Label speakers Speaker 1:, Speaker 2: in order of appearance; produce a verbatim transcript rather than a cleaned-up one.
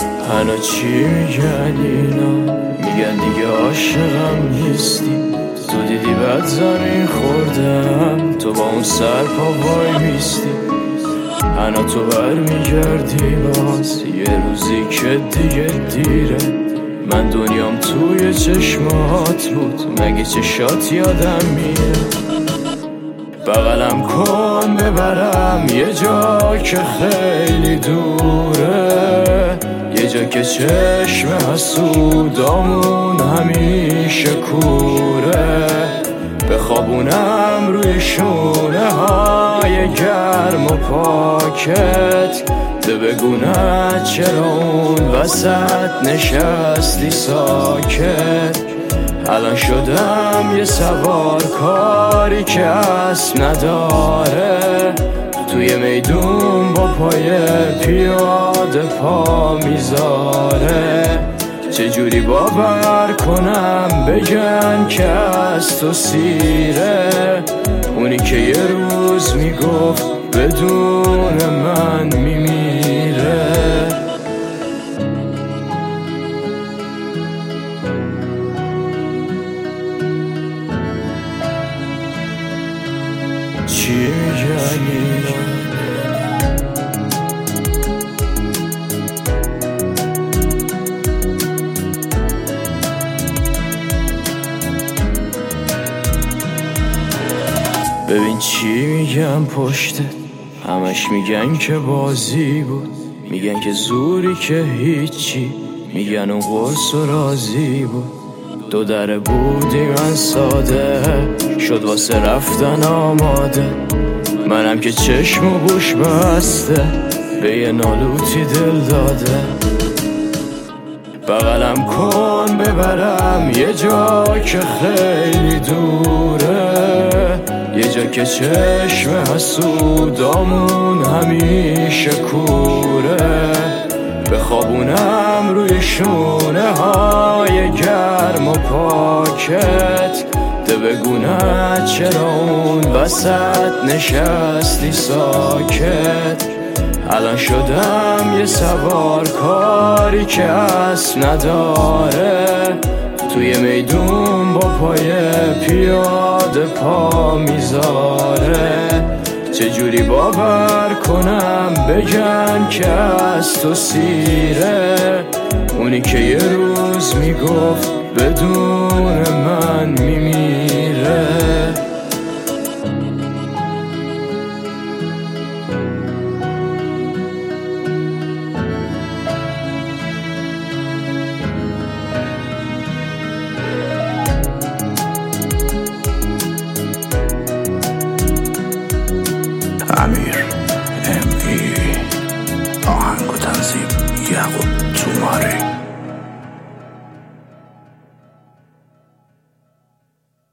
Speaker 1: حالا چی میگن اینا؟ میگن دیگه عاشقم نیستی. تو دیدی بعد زمین خوردم، تو با اون سر پا وای میستی. حالا تو بر میگردی باز یه روزی که دیگه دیره. من دنیام توی چشمات بود، مگه چشات یادم میره؟ بغلم کن ببرم یه جا که خیلی دوره، یه جا که چشم حسودامون همیشه کوره. بخوابونم روی شونه های گرم و پاکت، تو بگونه چرا اون وسط نشستی ساکت. الان شدم یه سوار کاری که اسب نداره، توی میدون با پای پیاده پا میذاره. چجوری باور کنم بگن که از تو سیره، اونی که یه روز میگفت بدون من میمیره. چی میگن اینا؟ ببین چی میگن پشتت، همش میگن که بازی بود. میگن که زوری که هیچی، میگن اون قرص و راضی بود. دو دره بودی من ساده، شد واسه رفتن آماده. منم که چشم و گوش بسته، به یه نالوتی دل داده. بغلم کن ببرم یه جا که خیلی دوره، یه جا که چشم حسودامون همیشه کوره. بخوابونم روی شونه های گرم و پاکت، تو بگونه چرا اون وسط نشستی ساکت. الان شدم یه سوار کاری که اسب نداره، توی میدون با پای پیاده پا میذاره. چجوری باور کنم بگن که از تو سیره، اونی که یه روز میگفت بدون من میمیره.
Speaker 2: امیر ام ای آهنگ و تنظیم یعقوب.